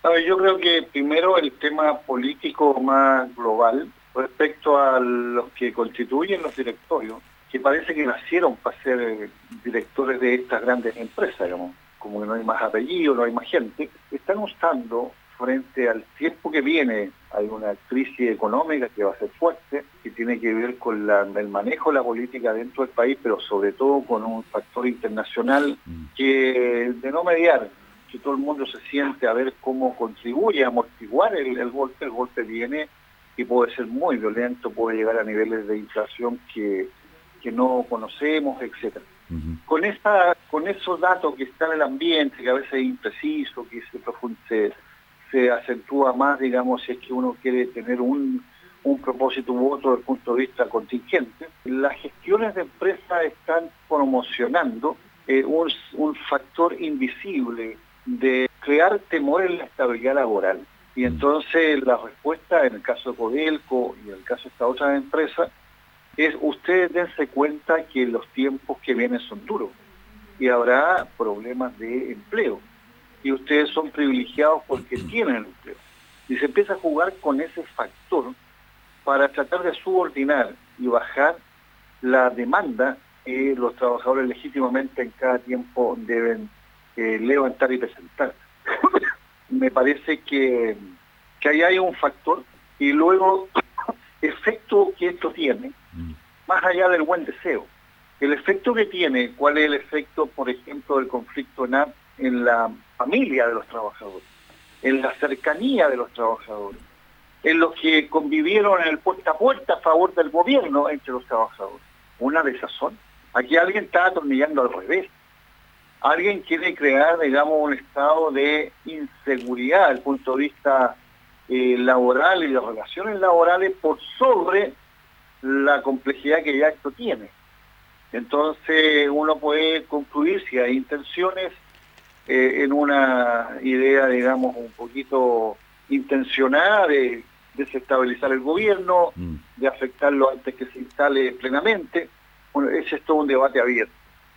A ver, yo creo que primero el tema político más global respecto a los que constituyen los directorios, que parece que nacieron para ser directores de estas grandes empresas, digamos, como que no hay más apellido, no hay más gente, están usando frente al tiempo que viene, hay una crisis económica que va a ser fuerte, que tiene que ver con el manejo de la política dentro del país, pero sobre todo con un factor internacional que de no mediar, que todo el mundo se siente a ver cómo contribuye a amortiguar el golpe viene y puede ser muy violento, puede llegar a niveles de inflación que no conocemos, etcétera. Con esos datos que están en el ambiente, que a veces es impreciso, que se acentúa más, digamos, si es que uno quiere tener un propósito u otro desde el punto de vista contingente, las gestiones de empresas están promocionando un factor invisible de crear temor en la estabilidad laboral. Y entonces la respuesta en el caso de Codelco y en el caso de estas otras empresas es: ustedes dense cuenta que los tiempos que vienen son duros y habrá problemas de empleo. Y ustedes son privilegiados porque tienen empleo. Y se empieza a jugar con ese factor para tratar de subordinar y bajar la demanda que los trabajadores legítimamente en cada tiempo deben levantar y presentar. Me parece que ahí hay un factor, y luego efecto que esto tiene, más allá del buen deseo. El efecto que tiene, ¿cuál es el efecto, por ejemplo, del conflicto en la familia de los trabajadores, en la cercanía de los trabajadores, en los que convivieron en el puerta a puerta a favor del gobierno entre los trabajadores? Una desazón. Aquí alguien está atornillando al revés. Alguien quiere crear, digamos, un estado de inseguridad desde el punto de vista laboral y de relaciones laborales por sobre la complejidad que ya esto tiene. Entonces uno puede concluir, si hay intenciones, en una idea, digamos, un poquito intencionada de desestabilizar el gobierno, de afectarlo antes que se instale plenamente. Bueno, ese es todo un debate abierto.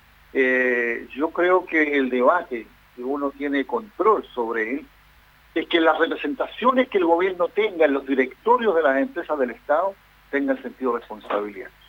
Yo creo que el debate, que uno tiene control sobre él, es que las representaciones que el gobierno tenga en los directorios de las empresas del Estado tengan sentido de responsabilidad.